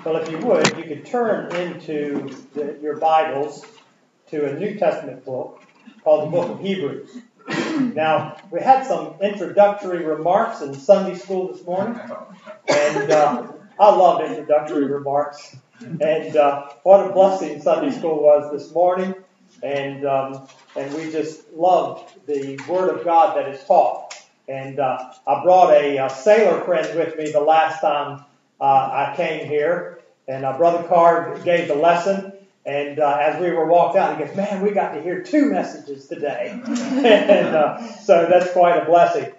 Well, if you would, you could turn into your Bibles to a New Testament book called the Book of Hebrews. Now, we had some introductory remarks in Sunday school this morning, and I love introductory remarks. And what a blessing Sunday school was this morning, and we just loved the Word of God that is taught. And I brought a sailor friend with me the last time I came here, and Brother Carr gave the lesson. And as we were walked out, he goes, "Man, we got to hear 2 messages today." And so that's quite a blessing.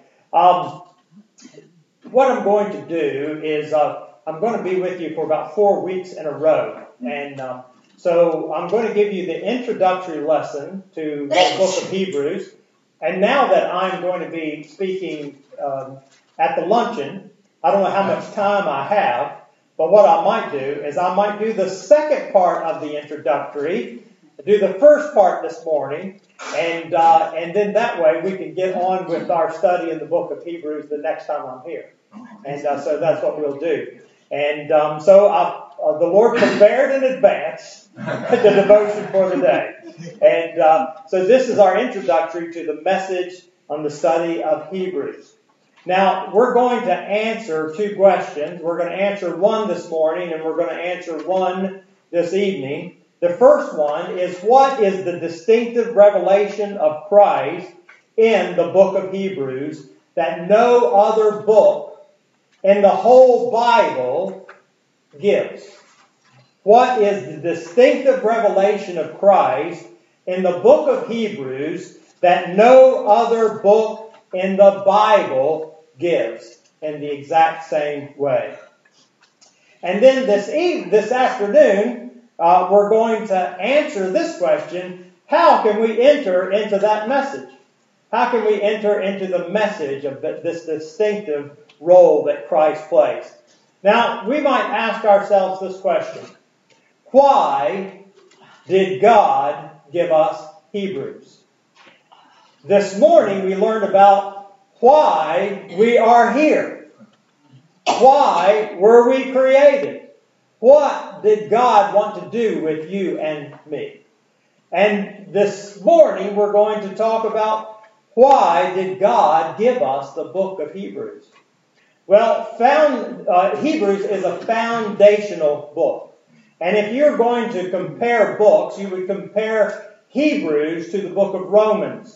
What I'm going to do is I'm going to be with you for about 4 weeks in a row. And so I'm going to give you the introductory lesson to the book of Hebrews. And now that I'm going to be speaking at the luncheon, I don't know how much time I have, but what I might do is I might do the second part of the introductory, do the first part this morning, and then that way we can get on with our study in the book of Hebrews the next time I'm here. And so that's what we'll do. And so the Lord prepared in advance the devotion for the day. And so this is our introductory to the message on the study of Hebrews. Now, we're going to answer 2 questions. We're going to answer one this morning, and we're going to answer one this evening. The first one is, what is the distinctive revelation of Christ in the book of Hebrews that no other book in the whole Bible gives? What is the distinctive revelation of Christ in the book of Hebrews that no other book in the Bible gives in the exact same way? And then this afternoon, we're going to answer this question: how can we enter into that message? How can we enter into the message of this distinctive role that Christ plays? Now, we might ask ourselves this question: why did God give us Hebrews? This morning we learned about why we are here. Why were we created? What did God want to do with you and me? And this morning we're going to talk about why did God give us the book of Hebrews. Well, Hebrews is a foundational book. And if you're going to compare books, you would compare Hebrews to the book of Romans.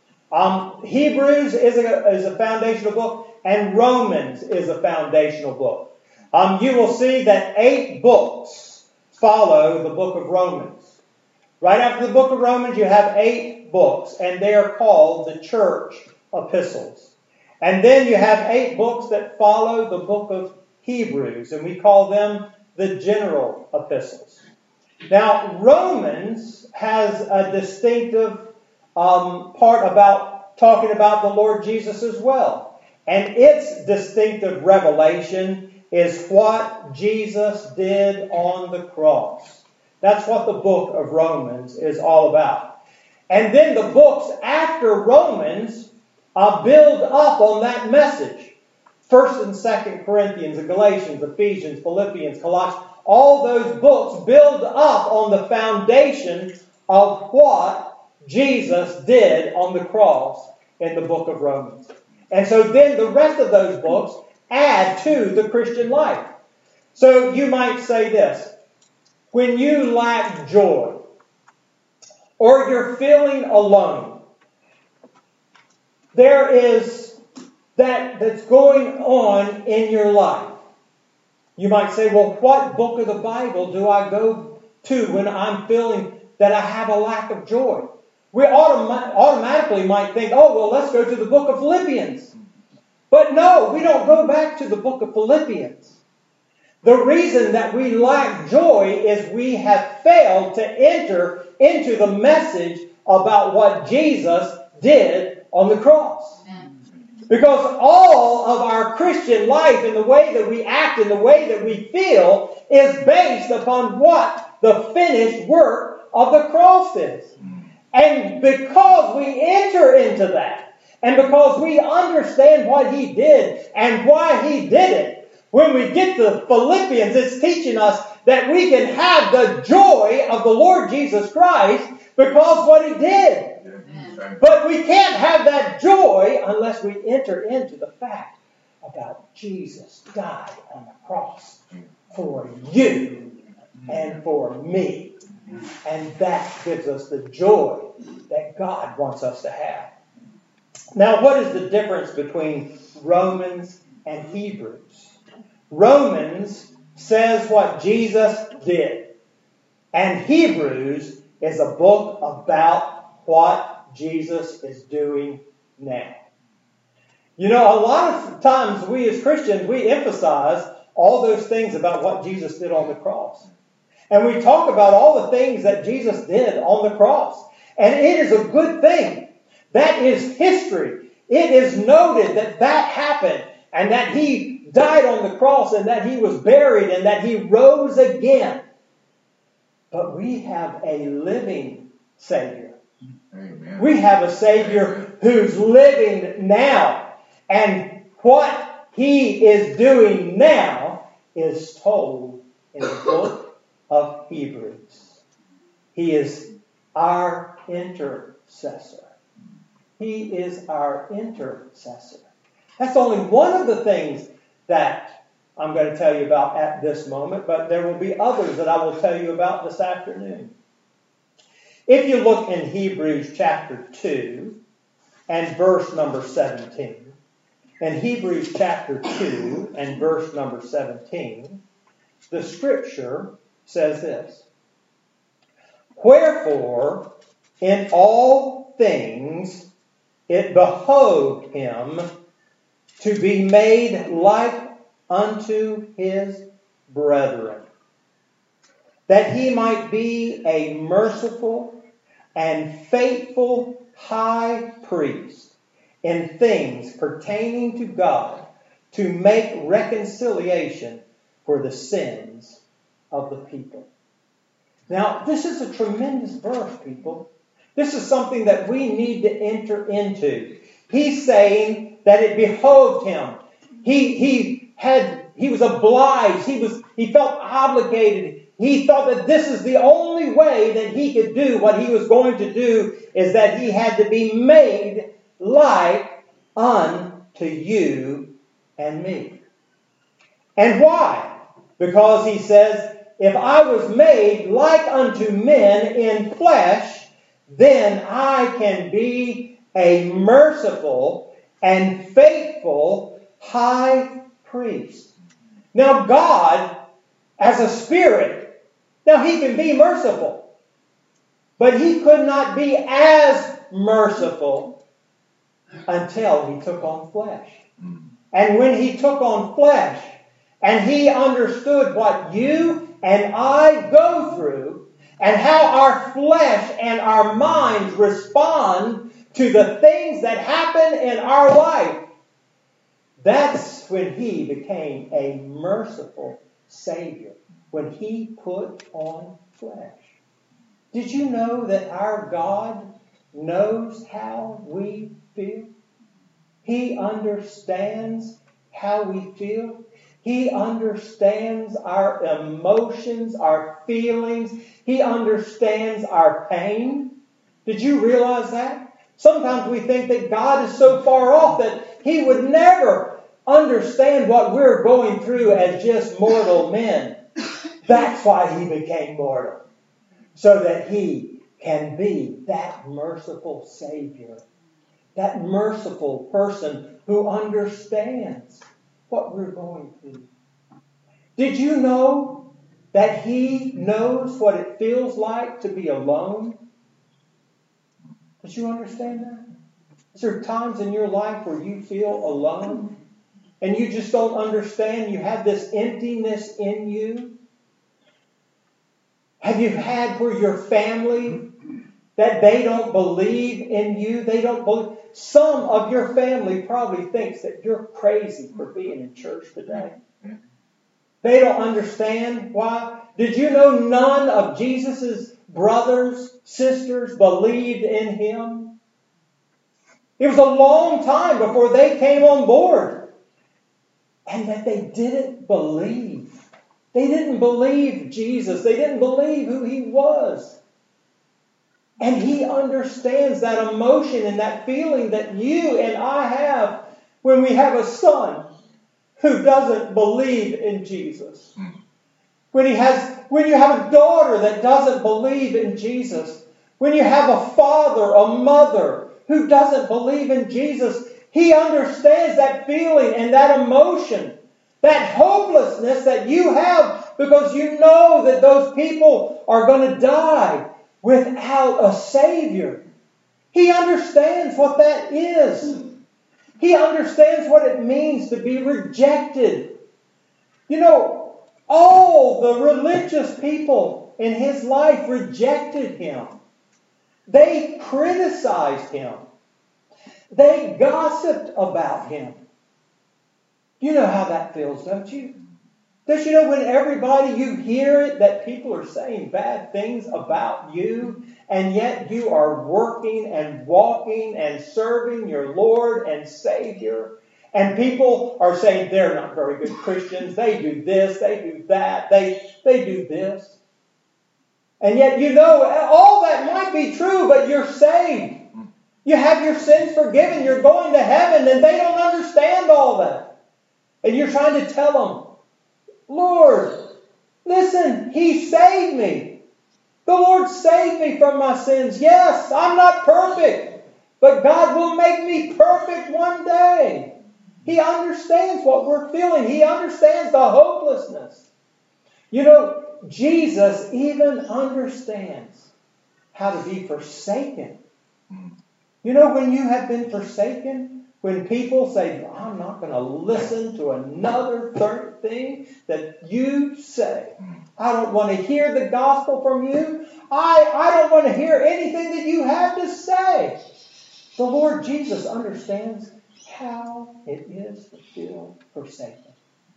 Hebrews is a foundational book, and Romans is a foundational book. You will see that 8 books follow the book of Romans. Right after the book of Romans, you have 8 books, and they are called the church epistles. And then you have 8 books that follow the book of Hebrews, and we call them the general epistles. Now, Romans has a distinctive part about talking about the Lord Jesus as well. And its distinctive revelation is what Jesus did on the cross. That's what the book of Romans is all about. And then the books after Romans build up on that message. 1st and 2nd Corinthians, Galatians, Ephesians, Philippians, Colossians, all those books build up on the foundation of what Jesus did on the cross in the book of Romans. And so then the rest of those books add to the Christian life. So you might say this: when you lack joy, or you're feeling alone, there is that's going on in your life. You might say, well, what book of the Bible do I go to when I'm feeling that I have a lack of joy? We automatically might think, oh, well, let's go to the book of Philippians. But no, we don't go back to the book of Philippians. The reason that we lack joy is we have failed to enter into the message about what Jesus did on the cross. Because all of our Christian life and the way that we act and the way that we feel is based upon what the finished work of the cross is. And because we enter into that, and because we understand what He did and why He did it, When we get to Philippians, it's teaching us that we can have the joy of the Lord Jesus Christ because what He did. But we can't have that joy unless we enter into the fact about Jesus died on the cross for you and for me. And that gives us the joy that God wants us to have. Now, what is the difference between Romans and Hebrews? Romans says what Jesus did. And Hebrews is a book about what Jesus is doing now. You know, a lot of times we as Christians, we emphasize all those things about what Jesus did on the cross. And we talk about all the things that Jesus did on the cross. And it is a good thing. That is history. It is noted that that happened and that He died on the cross and that He was buried and that He rose again. But we have a living Savior. Amen. We have a Savior who's living now. And what He is doing now is told in the book of Hebrews. He is our intercessor. He is our intercessor. That's only one of the things that I'm going to tell you about at this moment, but there will be others that I will tell you about this afternoon. If you look in Hebrews chapter 2 and verse number 17, in Hebrews chapter 2 and verse number 17, the Scripture says this: "Wherefore, in all things it behoved Him to be made like unto His brethren, that He might be a merciful and faithful high priest in things pertaining to God, to make reconciliation for the sins of the people." Now, this is a tremendous verse, people. This is something that we need to enter into. He's saying that it behoved Him. He was obliged. He felt obligated. He thought that this is the only way that he could do what he was going to do, is that he had to be made like unto you and me. And why? Because he says, if I was made like unto men in flesh, then I can be a merciful and faithful high priest. Now God, as a spirit, now He can be merciful, but He could not be as merciful until He took on flesh. And when He took on flesh, and He understood what you and I go through, and how our flesh and our minds respond to the things that happen in our life, that's when He became a merciful Savior, when He put on flesh. Did you know that our God knows how we feel? He understands how we feel. He understands our emotions, our feelings. He understands our pain. Did you realize that? Sometimes we think that God is so far off that He would never understand what we're going through as just mortal men. That's why He became mortal, so that He can be that merciful Savior, that merciful person who understands what we're going through. Did you know that He knows what it feels like to be alone? Did you understand that? Is there times in your life where you feel alone and you just don't understand? You have this emptiness in you? Have you had where your family, that they don't believe in you? They don't believe. Some of your family probably thinks that you're crazy for being in church today. They don't understand why. Did you know none of Jesus' brothers, sisters believed in Him? It was a long time before they came on board. and that they didn't believe. They didn't believe Jesus. They didn't believe who He was. And He understands that emotion and that feeling that you and I have when we have a son who doesn't believe in Jesus. When you have a daughter that doesn't believe in Jesus. When you have a father, a mother who doesn't believe in Jesus. He understands that feeling and that emotion, that hopelessness that you have because you know that those people are going to die without a Savior. He understands what that is. He understands what it means to be rejected. You know, all the religious people in His life rejected Him. They criticized Him. They gossiped about Him. You know how that feels, don't you? Don't you know when everybody, you hear it, that people are saying bad things about you, and yet you are working and walking and serving your Lord and Savior, and people are saying they're not very good Christians, they do this, they do that, they do this. And yet you know all that might be true, but you're saved. You have your sins forgiven, you're going to heaven, and they don't understand all that. And you're trying to tell them, Lord, listen, He saved me. The Lord saved me from my sins. Yes, I'm not perfect, but God will make me perfect one day. He understands what we're feeling. He understands the hopelessness. You know, Jesus even understands how to be forsaken. You know, when you have been forsaken, when people say, I'm not going to listen to another third thing that you say. I don't want to hear the gospel from you. I don't want to hear anything that you have to say. The Lord Jesus understands how it is to feel forsaken.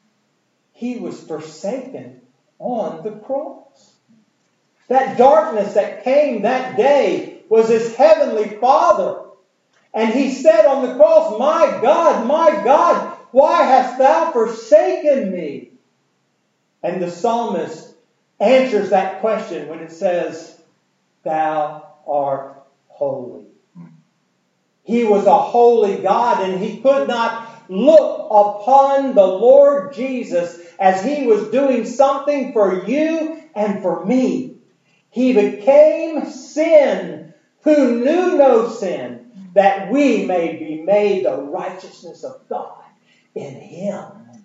He was forsaken on the cross. That darkness that came that day was His heavenly Father. And He said on the cross, my God, why hast Thou forsaken me? And the psalmist answers that question when it says, Thou art holy. He was a holy God, and He could not look upon the Lord Jesus as He was doing something for you and for me. He became sin who knew no sin, that we may be made the righteousness of God in Him.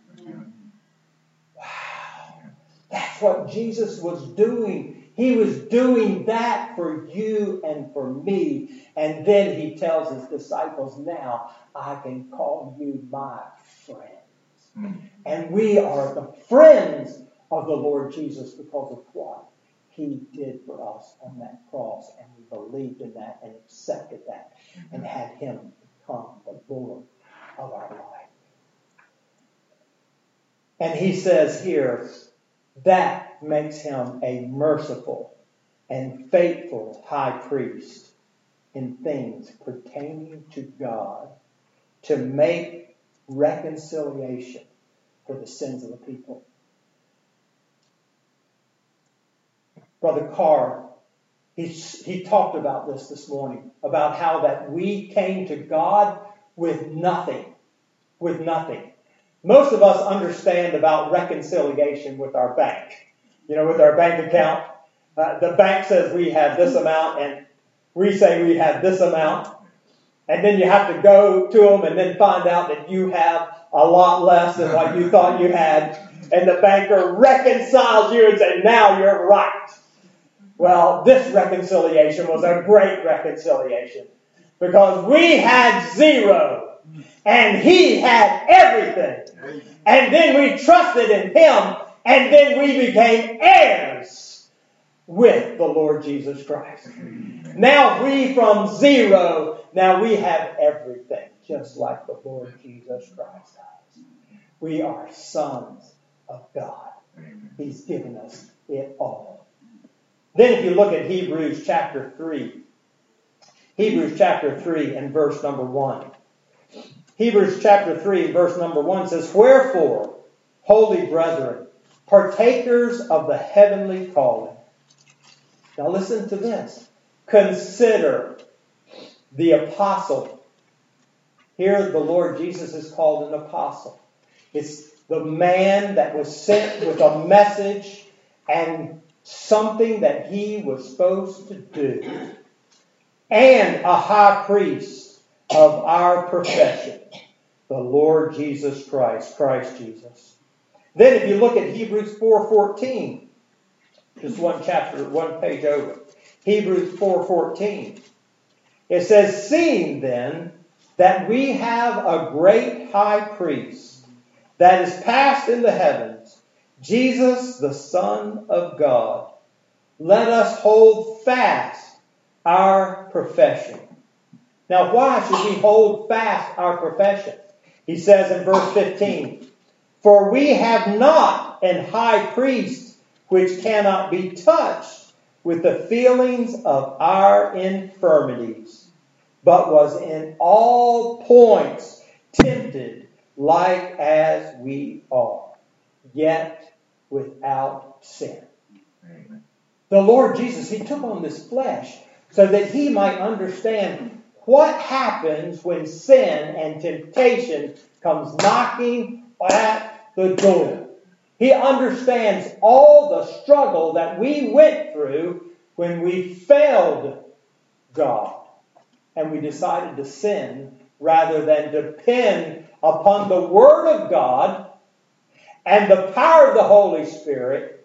Wow. That's what Jesus was doing. He was doing that for you and for me. And then He tells His disciples, now I can call you my friends. And we are the friends of the Lord Jesus because of what He did for us on that cross. And we believed in that and accepted that and had Him become the Lord of our life. And He says here, that makes Him a merciful and faithful high priest in things pertaining to God, to make reconciliation for the sins of the people. Brother Carr, he talked about this morning, about how that we came to God with nothing. With nothing. Most of us understand about reconciliation with our bank. You know, with our bank account, the bank says we have this amount, and we say we have this amount. And then you have to go to them and then find out that you have a lot less than what you thought you had. And the banker reconciles you and says, now you're right. Well, this reconciliation was a great reconciliation because we had zero and He had everything. And then we trusted in Him, and then we became heirs with the Lord Jesus Christ. Now we from zero, now we have everything, just like the Lord Jesus Christ has. We are sons of God. He's given us it all. Then if you look at Hebrews chapter 3. Hebrews chapter 3 and verse number 1. Hebrews chapter 3, verse number 1 says, "Wherefore, holy brethren, partakers of the heavenly calling." Now listen to this. "Consider the apostle." Here the Lord Jesus is called an apostle. It's the man that was sent with a message and something that he was supposed to do. "And a high priest of our profession, the Lord Jesus Christ," Christ Jesus. Then if you look at Hebrews 4:14, just one chapter, one page over. Hebrews 4:14. It says, "Seeing then that we have a great high priest that is passed in the heavens, Jesus the Son of God, let us hold fast our profession." Now why should we hold fast our profession? He says in verse 15, "For we have not an high priest which cannot be touched with the feelings of our infirmities, but was in all points tempted like as we are, yet without sin." Amen. The Lord Jesus, He took on this flesh so that He might understand what happens when sin and temptation comes knocking at the door. He understands all the struggle that we went through when we failed God and we decided to sin rather than depend upon the Word of God and the power of the Holy Spirit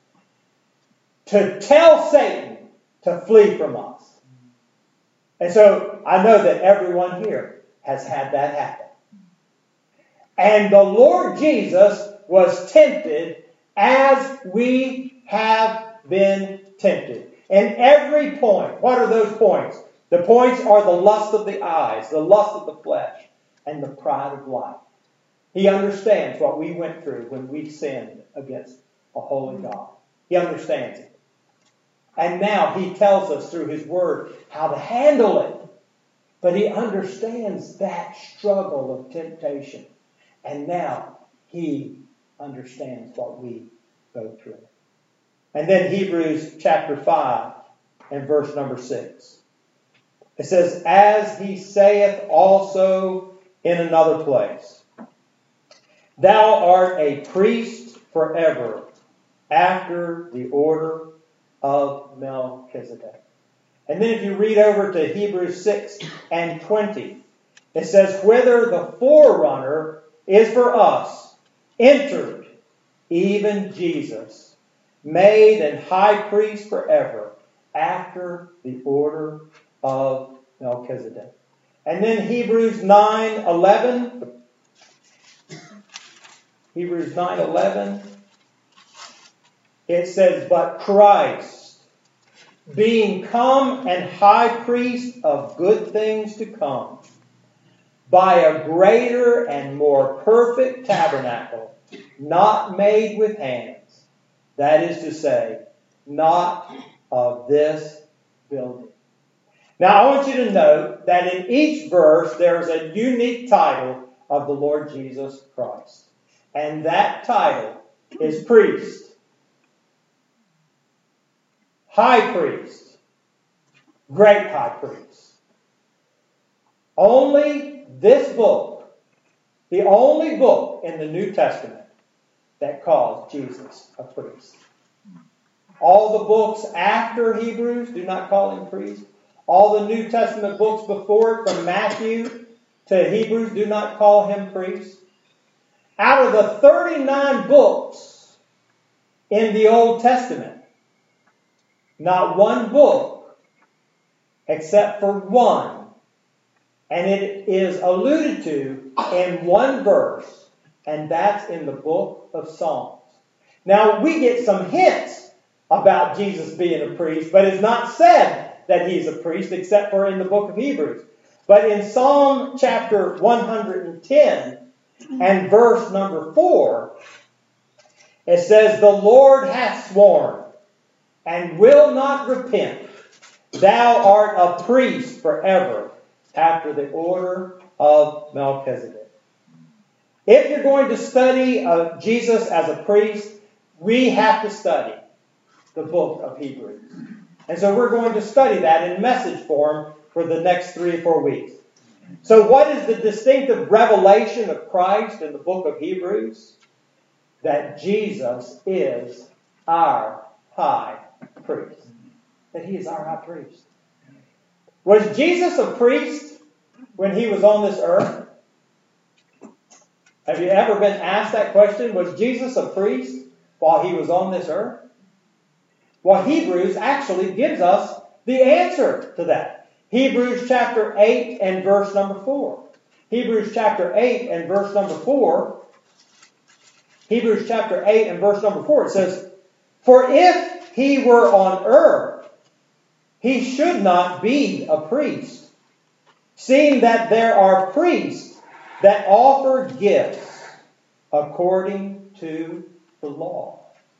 to tell Satan to flee from us. And so I know that everyone here has had that happen. And the Lord Jesus was tempted as we have been tempted. In every point. What are those points? The points are the lust of the eyes, the lust of the flesh, and the pride of life. He understands what we went through when we sinned against a holy God. He understands it. And now He tells us through His Word how to handle it. But He understands that struggle of temptation. And now He understands what we go through. And then Hebrews chapter 5 and verse number 6. It says, "As He saith also in another place, Thou art a priest forever after the order of Melchizedek." And then if you read over to Hebrews 6 and 20, it says, "Whether the forerunner is for us, entered, even Jesus, made an high priest forever after the order of Melchizedek." And then Hebrews 9:11. Hebrews 9:11. It says, "But Christ, being come and high priest of good things to come, by a greater and more perfect tabernacle, not made with hands, that is to say, not of this building." Now I want you to note that in each verse there is a unique title of the Lord Jesus Christ. And that title is priest, high priest, great high priest. Only this book, the only book in the New Testament that calls Jesus a priest. All the books after Hebrews do not call Him priest. All the New Testament books before it, from Matthew to Hebrews, do not call Him priest. Out of the 39 books in the Old Testament, not one book, except for one, and it is alluded to in one verse, and that's in the book of Psalms. Now, we get some hints about Jesus being a priest, but it's not said that He's a priest except for in the book of Hebrews. But in Psalm chapter 110 and verse number 4, it says, "The Lord hath sworn and will not repent. Thou art a priest forever after the order of Melchizedek. If you're going to study Jesus as a priest, we have to study the book of Hebrews. And so we're going to study that in message form for the next 3 or 4 weeks. So what is the distinctive revelation of Christ in the book of Hebrews? That Jesus is our high priest. That he is our high priest. Was Jesus a priest when he was on this earth? Have you ever been asked that question? Was Jesus a priest while he was on this earth? Well, Hebrews actually gives us the answer to that. Hebrews chapter 8 and verse number 4. Hebrews chapter 8 and verse number 4. Hebrews chapter 8 and verse number 4. It says, "For if he were on earth, he should not be a priest, seeing that there are priests that offer gifts according to the law."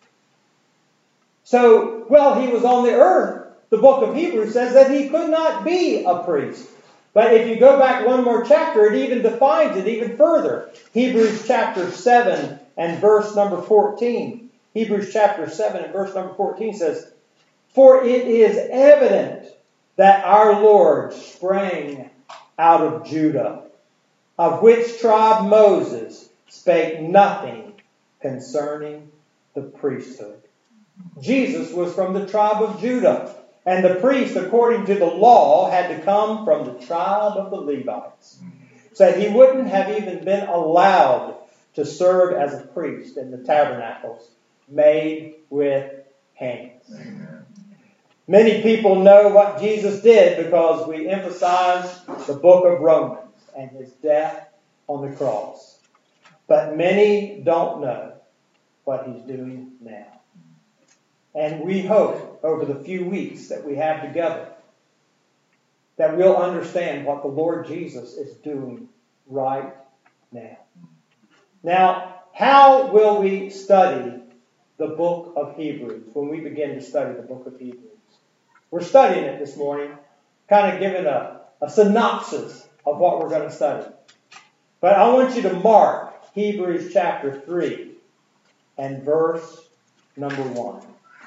So, while he was on the earth, the book of Hebrews says that he could not be a priest. But if you go back one more chapter, it even defines it even further. Hebrews chapter 7 and verse number 14. Hebrews chapter 7 and verse number 14 says, "For it is evident that our Lord sprang out of Judah, of which tribe Moses spake nothing concerning the priesthood." Jesus was from the tribe of Judah, and the priest, according to the law, had to come from the tribe of the Levites. So he wouldn't have even been allowed to serve as a priest in the tabernacles made with hands. Amen. Many people know what Jesus did because we emphasize the book of Romans and his death on the cross. But many don't know what he's doing now. And we hope over the few weeks that we have together that we'll understand what the Lord Jesus is doing right now. Now, how will we study the book of Hebrews when we begin to study the book of Hebrews? We're studying it this morning, kind of giving a synopsis of what we're going to study. But I want you to mark Hebrews chapter 3 and verse number 1.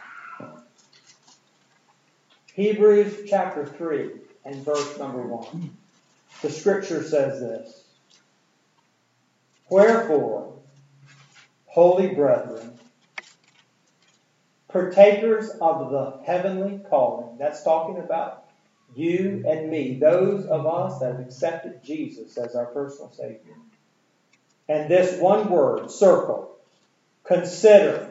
Hebrews chapter 3 and verse number 1. The scripture says this: "Wherefore, holy brethren, partakers of the heavenly calling," that's talking about you and me, those of us that have accepted Jesus as our personal Savior. And this one word, circle, consider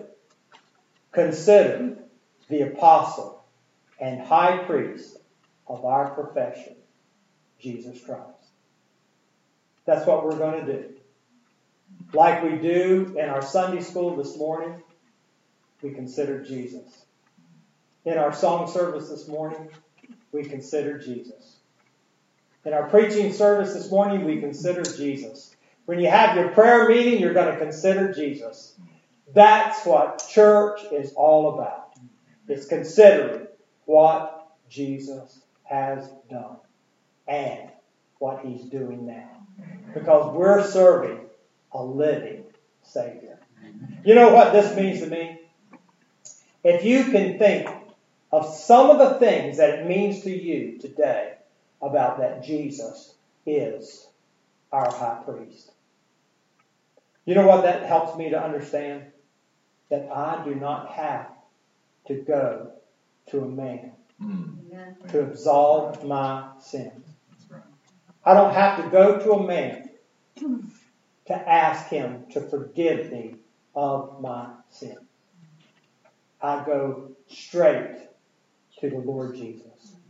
the apostle and high priest of our profession, Jesus Christ. That's what we're going to do. Like we do in our Sunday school this morning, we consider Jesus. In our song service this morning, we consider Jesus. In our preaching service this morning, we consider Jesus. When you have your prayer meeting, you're going to consider Jesus. That's what church is all about. It's considering what Jesus has done and what he's doing now. Because we're serving a living Savior. You know what this means to me? If you can think of some of the things that it means to you today about that Jesus is our high priest. You know what that helps me to understand? That I do not have to go to a man to absolve my sins. I don't have to go to a man to ask him to forgive me of my sins. I go straight to the Lord Jesus.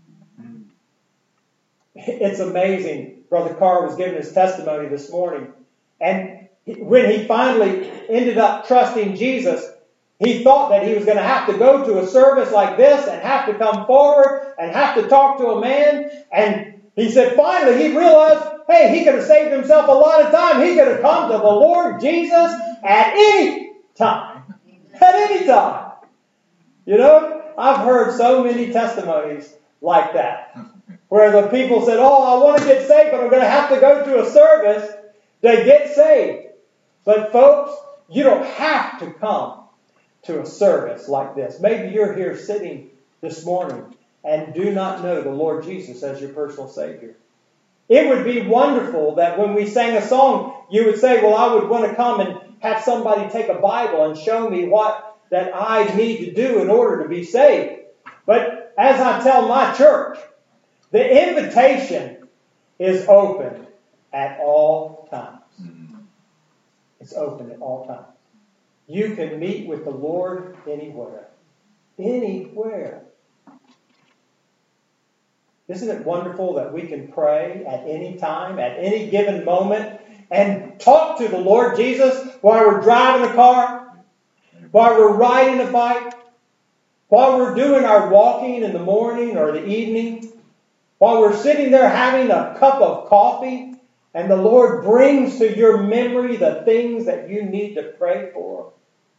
It's amazing. Brother Carr was giving his testimony this morning. And when he finally ended up trusting Jesus, he thought that he was going to have to go to a service like this and have to come forward and have to talk to a man. And he said finally he realized, hey, he could have saved himself a lot of time. He could have come to the Lord Jesus at any time. At any time. You know, I've heard so many testimonies like that, where the people said, oh, I want to get saved, but I'm going to have to go to a service to get saved. But folks, you don't have to come to a service like this. Maybe you're here sitting this morning and do not know the Lord Jesus as your personal Savior. It would be wonderful that when we sang a song, you would say, well, I would want to come and have somebody take a Bible and show me what that I need to do in order to be saved. But as I tell my church, the invitation is open at all times. It's open at all times. You can meet with the Lord anywhere. Anywhere. Isn't it wonderful that we can pray at any time, at any given moment, and talk to the Lord Jesus while we're driving a car, while we're riding a bike, while we're doing our walking in the morning or the evening, while we're sitting there having a cup of coffee, and the Lord brings to your memory the things that you need to pray for.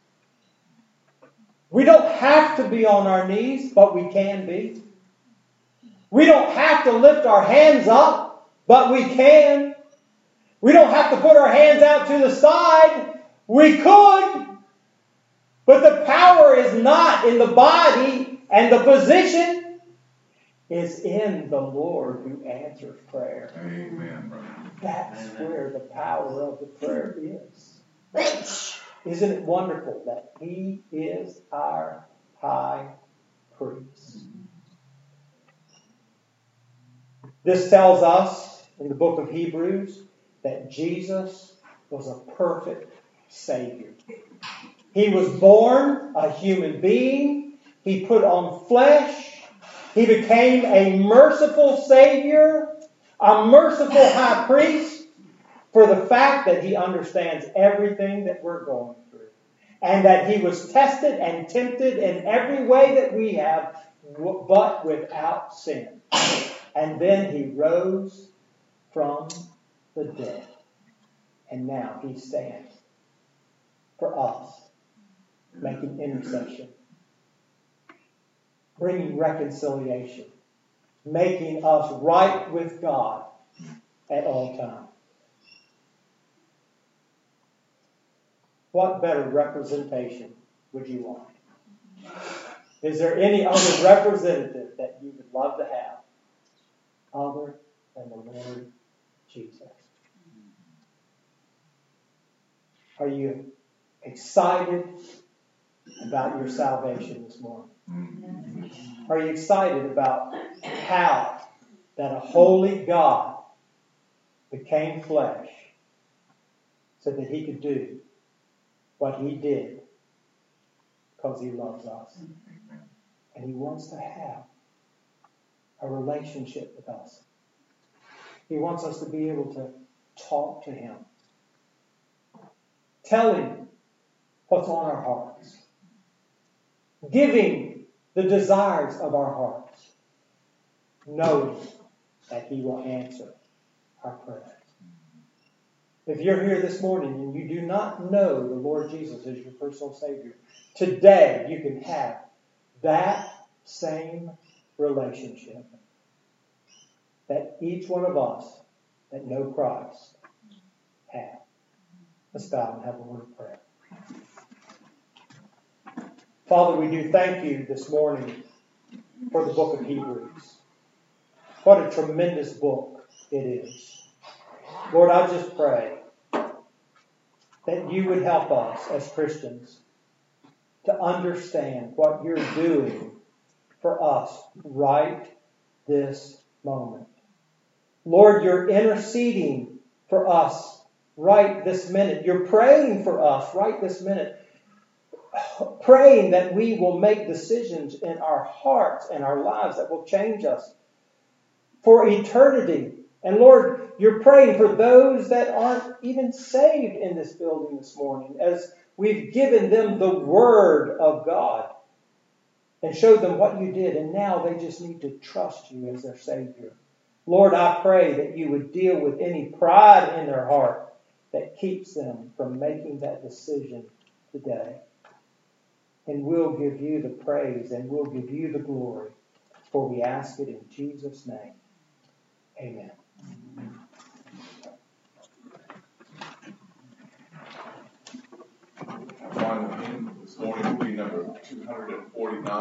We don't have to be on our knees, but we can be. We don't have to lift our hands up, but we can. We don't have to put our hands out to the side. We could. But the power is not in the body, and the position is in the Lord who answers prayer. Amen, brother. That's where the power of the prayer is. Isn't it wonderful that He is our high priest? This tells us in the book of Hebrews that Jesus was a perfect Savior. He was born a human being. He put on flesh. He became a merciful Savior, a merciful high priest, for the fact that He understands everything that we're going through. And that He was tested and tempted in every way that we have, but without sin. And then He rose from the dead. And now He stands for us, making intercession, bringing reconciliation, making us right with God at all times. What better representation would you want? Is there any other representative that you would love to have other than the Lord Jesus? Are you excited about your salvation this morning? Are you excited about how that a holy God became flesh so that He could do what He did because He loves us? And He wants to have a relationship with us. He wants us to be able to talk to Him. Tell Him what's on our hearts. Giving the desires of our hearts. Knowing that He will answer our prayers. If you're here this morning and you do not know the Lord Jesus as your personal Savior, today you can have that same relationship that each one of us that know Christ have. Let's bow and have a word of prayer. Father, we do thank You this morning for the book of Hebrews. What a tremendous book it is. Lord, I just pray that You would help us as Christians to understand what You're doing for us right this moment. Lord, You're interceding for us right this minute. You're praying for us right this minute. Praying that we will make decisions in our hearts and our lives that will change us for eternity. And Lord, You're praying for those that aren't even saved in this building this morning, as we've given them the Word of God and showed them what You did, and now they just need to trust You as their Savior. Lord, I pray that You would deal with any pride in their heart that keeps them from making that decision today. And we'll give You the praise and we'll give You the glory, for we ask it in Jesus' name. Amen. Our final hymn this morning will be number 249.